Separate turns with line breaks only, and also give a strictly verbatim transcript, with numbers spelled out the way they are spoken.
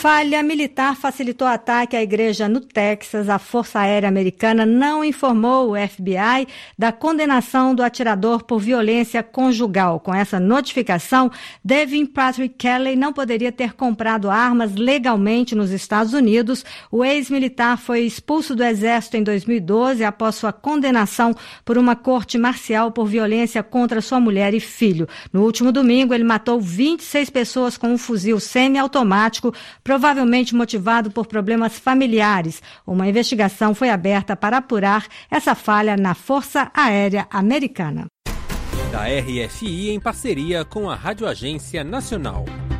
Falha militar facilitou o ataque à igreja no Texas. A Força Aérea Americana não informou o F B I da condenação do atirador por violência conjugal. Com essa notificação, Devin Patrick Kelley não poderia ter comprado armas legalmente nos Estados Unidos. O ex-militar foi expulso do Exército em dois mil e doze após sua condenação por uma corte marcial por violência contra sua mulher e filho. No último domingo, ele matou vinte e seis pessoas com um fuzil semiautomático, provavelmente motivado por problemas familiares. Uma investigação foi aberta para apurar essa falha na Força Aérea Americana.
Da R F I em parceria com a Rádio Agência Nacional.